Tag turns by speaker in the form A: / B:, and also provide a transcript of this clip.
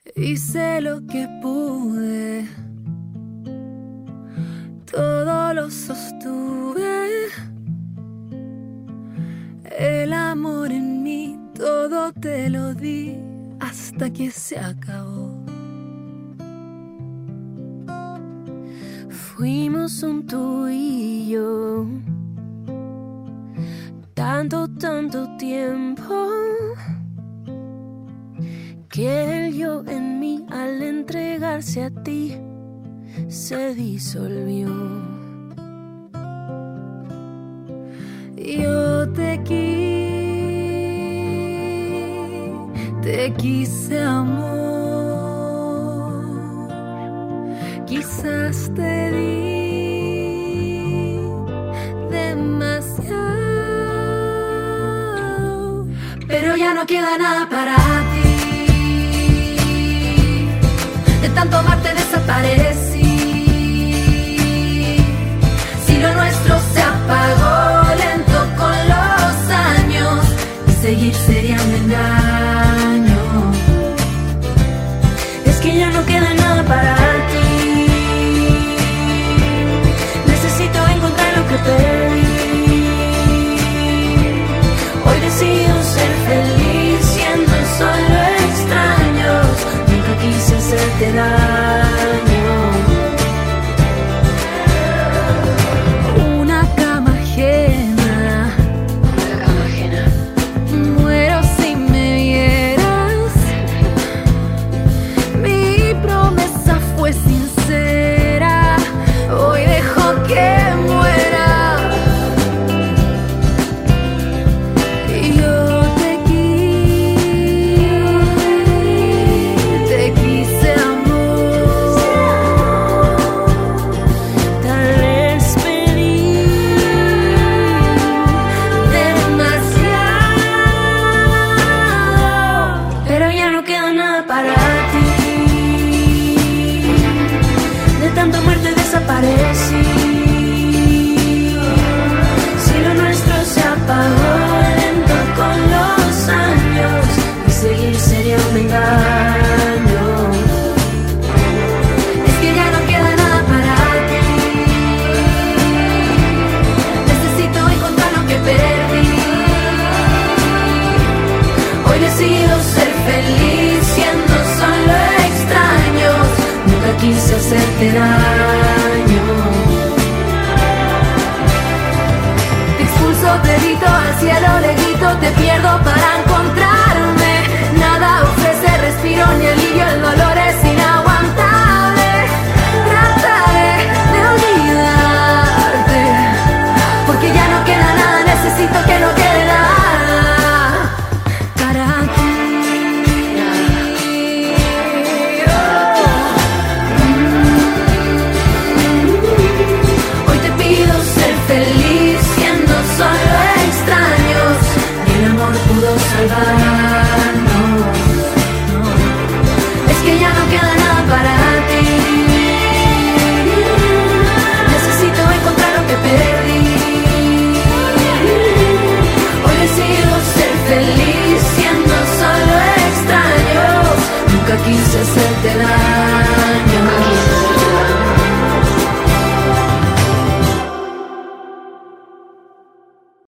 A: Hice lo que pude, todo lo sostuve. El amor en mí, todo te lo di hasta que se acabó. Fuimos un tú y yo, tanto tiempo, que el yo en mí al entregarse a ti se disolvió. Yo te quise amor, quizás te di demasiado, pero ya no queda nada para ti. De tanto amarte desaparecí. Si lo nuestro se apagó lento con los años, y seguir sería un engaño. Es que ya no queda nada para ti. Necesito encontrar lo que perdí. Hoy decido ser feliz siendo solo extraños. Nunca quise hacerte daño. Una cama ajena. Muero si me vieras. Mi promesa fue sincera. Hoy dejo que muera. Yo te quise amor. Tal vez pedí demasiado, pero ya no queda nada para ti. De tanta muerte desaparecí. Si lo nuestro se apagó lento con los años, y seguir sería un engaño. Es que ya no queda nada para ti. Necesito encontrar lo que perdí. Hoy decido ser feliz siendo solo extraños. Nunca quise hacerte daño. Te expulso, te grito al cielo, le grito, te pierdo para encontrarme. Nada ofrece respiro ni alivio, el dolor es inaguantable. Trataré de olvidarte, porque ya no queda nada, necesito que no quede nada para ti. Hoy te pido ser feliz siendo solo extraños, y el amor pudo salvar.